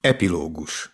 Epilógus.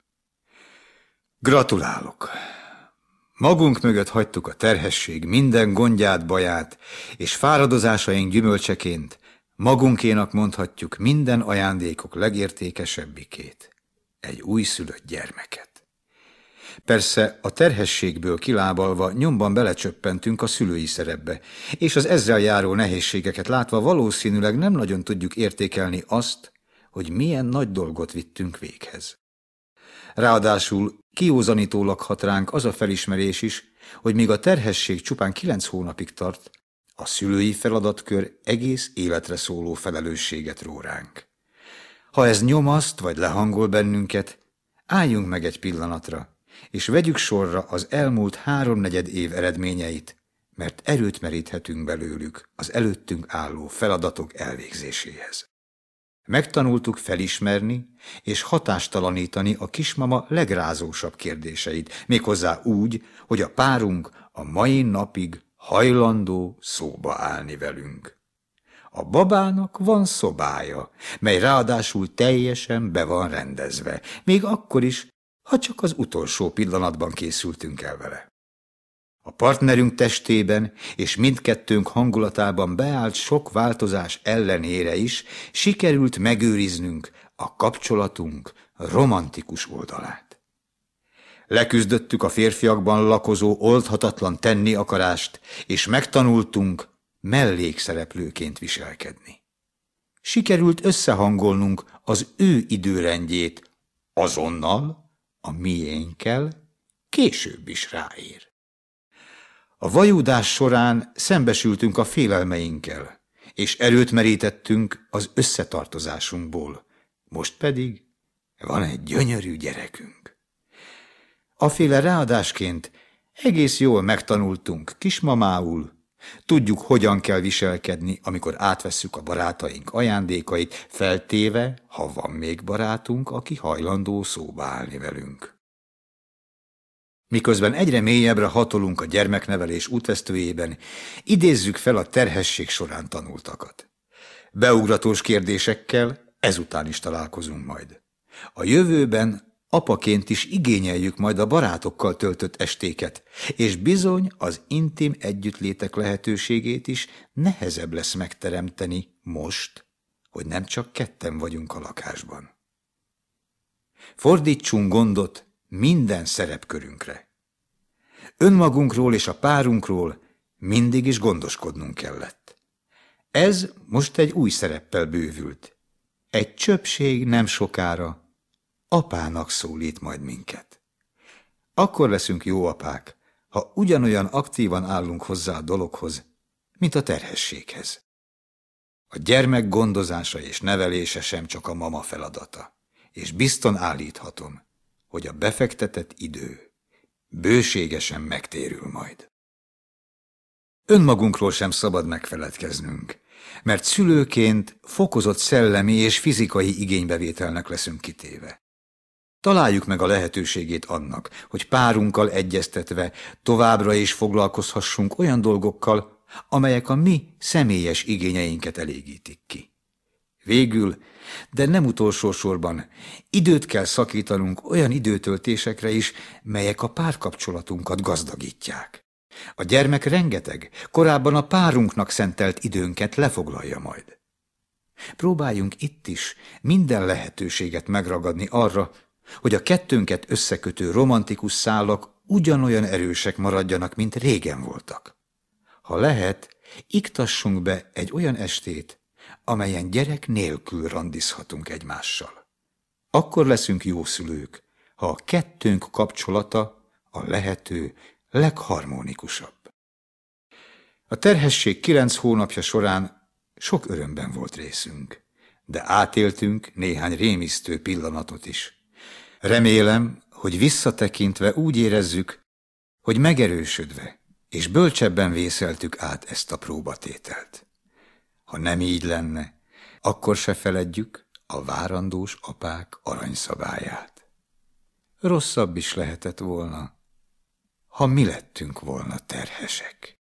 Gratulálok! Magunk mögött hagytuk a terhesség minden gondját, baját, és fáradozásaink gyümölcseként magunkénak mondhatjuk minden ajándékok legértékesebbikét, egy újszülött gyermeket. Persze a terhességből kilábalva nyomban belecsöppentünk a szülői szerepbe, és az ezzel járó nehézségeket látva valószínűleg nem nagyon tudjuk értékelni azt, hogy milyen nagy dolgot vittünk véghez. Ráadásul kiózanítólag hat ránk az a felismerés is, hogy míg a terhesség csupán 9 hónapig tart, a szülői feladatkör egész életre szóló felelősséget ró ránk. Ha ez nyomaszt vagy lehangol bennünket, álljunk meg egy pillanatra, és vegyük sorra az elmúlt 3/4 év eredményeit, mert erőt meríthetünk belőlük az előttünk álló feladatok elvégzéséhez. Megtanultuk felismerni és hatástalanítani a kismama legrázósabb kérdéseit, méghozzá úgy, hogy a párunk a mai napig hajlandó szóba állni velünk. A babának van szobája, mely ráadásul teljesen be van rendezve, még akkor is, ha csak az utolsó pillanatban készültünk el vele. A partnerünk testében és mindkettőnk hangulatában beállt sok változás ellenére is sikerült megőriznünk a kapcsolatunk romantikus oldalát. Leküzdöttük a férfiakban lakozó oldhatatlan tenni akarást, és megtanultunk mellékszereplőként viselkedni. Sikerült összehangolnunk az ő időrendjét azonnal, a miénkkel később is ráér. A vajúdás során szembesültünk a félelmeinkkel, és erőt merítettünk az összetartozásunkból. Most pedig van egy gyönyörű gyerekünk. Aféle ráadásként egész jól megtanultunk kismamául, tudjuk, hogyan kell viselkedni, amikor átvesszük a barátaink ajándékait, feltéve, ha van még barátunk, aki hajlandó szóba állni velünk. Miközben egyre mélyebbre hatolunk a gyermeknevelés útvesztőjében, idézzük fel a terhesség során tanultakat. Beugratós kérdésekkel ezután is találkozunk majd. A jövőben apaként is igényeljük majd a barátokkal töltött estéket, és bizony az intim együttlétek lehetőségét is nehezebb lesz megteremteni most, hogy nem csak ketten vagyunk a lakásban. Fordítsunk gondot minden szerepkörünkre. Önmagunkról és a párunkról mindig is gondoskodnunk kellett. Ez most egy új szereppel bővült. Egy csöpség nem sokára apának szólít majd minket. Akkor leszünk jó apák, ha ugyanolyan aktívan állunk hozzá a dologhoz, mint a terhességhez. A gyermek gondozása és nevelése sem csak a mama feladata, és bizton állíthatom, hogy a befektetett idő bőségesen megtérül majd. Önmagunkról sem szabad megfeledkeznünk, mert szülőként fokozott szellemi és fizikai igénybevételnek leszünk kitéve. Találjuk meg a lehetőségét annak, hogy párunkkal egyeztetve továbbra is foglalkozhassunk olyan dolgokkal, amelyek a mi személyes igényeinket elégítik ki. Végül, de nem utolsó sorban, időt kell szakítanunk olyan időtöltésekre is, melyek a párkapcsolatunkat gazdagítják. A gyermek rengeteg, korábban a párunknak szentelt időnket lefoglalja majd. Próbáljunk itt is minden lehetőséget megragadni arra, hogy a kettőnket összekötő romantikus szálak ugyanolyan erősek maradjanak, mint régen voltak. Ha lehet, iktassunk be egy olyan estét, amelyen gyerek nélkül randizhatunk egymással. Akkor leszünk jó szülők, ha a kettőnk kapcsolata a lehető legharmonikusabb. A terhesség 9 hónapja során sok örömben volt részünk, de átéltünk néhány rémisztő pillanatot is. Remélem, hogy visszatekintve úgy érezzük, hogy megerősödve és bölcsebben vészeltük át ezt a próbatételt. Ha nem így lenne, akkor se feledjük a várandós apák aranyszabályát. Rosszabb is lehetett volna, ha mi lettünk volna terhesek.